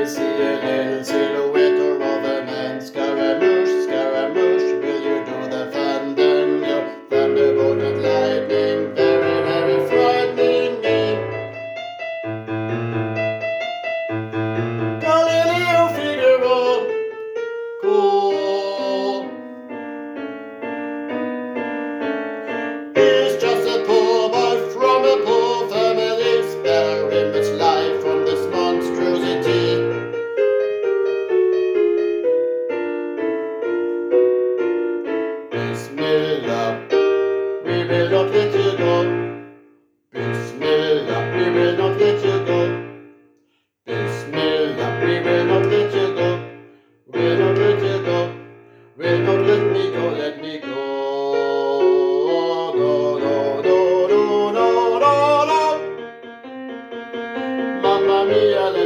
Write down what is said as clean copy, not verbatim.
see a little silhouette of a man. Scaramouche, Scaramouche, will you do the fandango? Thunderbolt and lightning, very, very frightening me. Galileo Figaro, cool. He's just a poor boy from a poor family. Spare him much life from this monstrosity. Bismillah, we will not let you go. Bismillah, we will not let you go. Bismillah, we will not let you go. We'll not let you go. Will not let me go, let me go. No, no, no, no, no, no, no. Mamma mia.